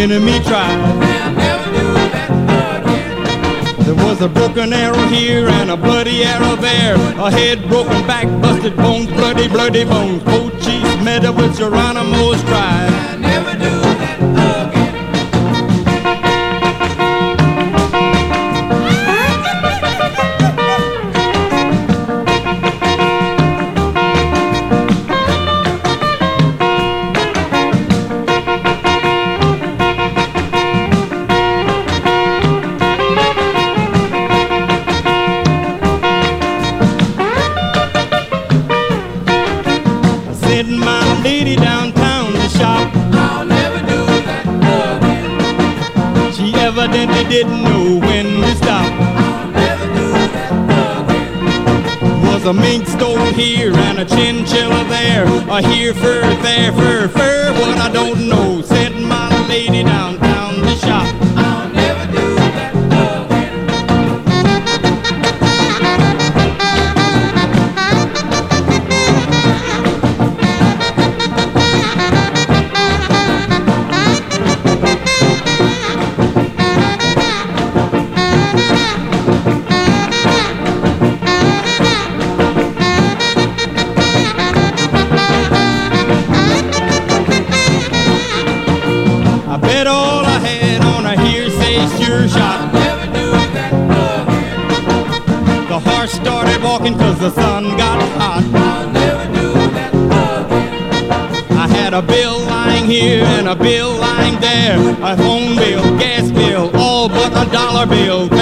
enemy tried. They'll never do that again. There was a broken arrow here and a bloody arrow there. A head, broken back, busted bones, bloody, bloody bones. Cochise Meadow with Geronimo's tribe. They'll never do that again. Sent my lady downtown to shop. I'll never do that again. She evidently didn't know when to stop. I'll never do that again. Was a mink store here and a chinchilla there. A here fur, there fur, fur, what I don't know. Sent my lady downtown to shop. I'll never do that again. I bet all I had on a hearsay sure shot. Never do that again. The horse started walking 'cause the sun got hot. I'll never do that again. I had a bill lying here and a bill lying there. A phone bill, gas bill, all but a dollar bill.